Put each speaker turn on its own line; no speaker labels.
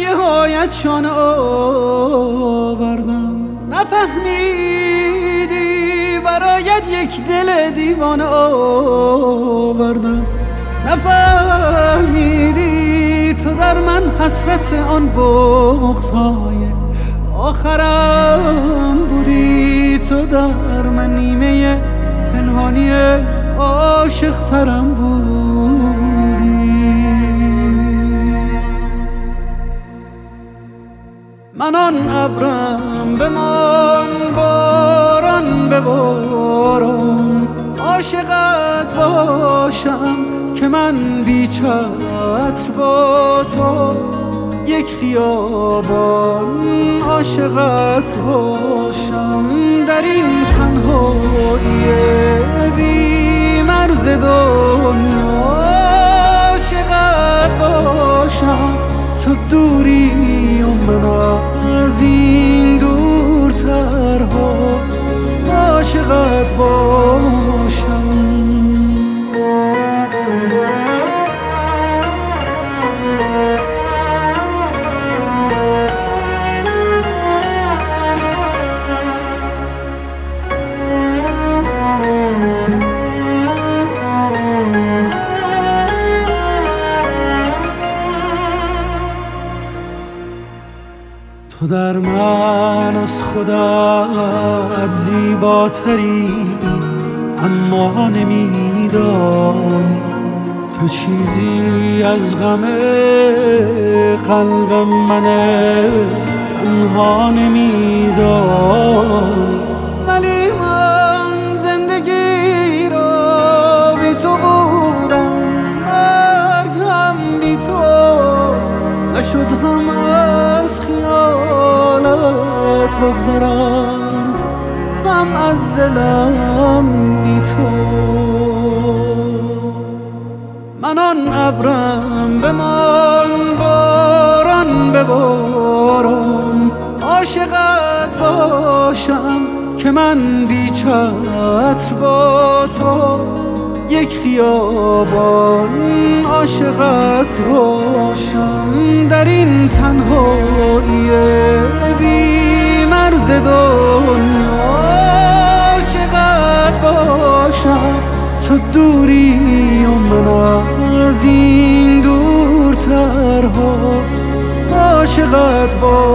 هایتشان آوردم، نفهمیدی برایت یک دل دیوانه آوردم، نفهمیدی تو در من حسرت آن بغض‌های آخرم بودی، تو در من نیمه پنهانی عاشق ترم بودی. من آن ابرم بمان باران به باران، عاشقت باشم که من بی چتر با تو یک خیابان، عاشقت باشم در این تنهایی بی مرز دنیا، عاشقت باشم تو دوری و من از این دورترها، عاشقت باشم. تو در من از خودت زیباتری، اما نمیدانی تو چیزی از غم قلب من تنها نمیدانی. ولی من زندگی را بی تو بودم، مرگم بی تو نشد، هم از خیالت بگذرم، هم از دلم بی تو. من آن ابرم بمان باران به باران، عاشقت باشم که من بی چتر با تو یک خیابان، عاشقت باشم در این تنهایی بی مرز دنیا، عاشقت باشم تو دوری و من از این دورترها، عاشقت باشم.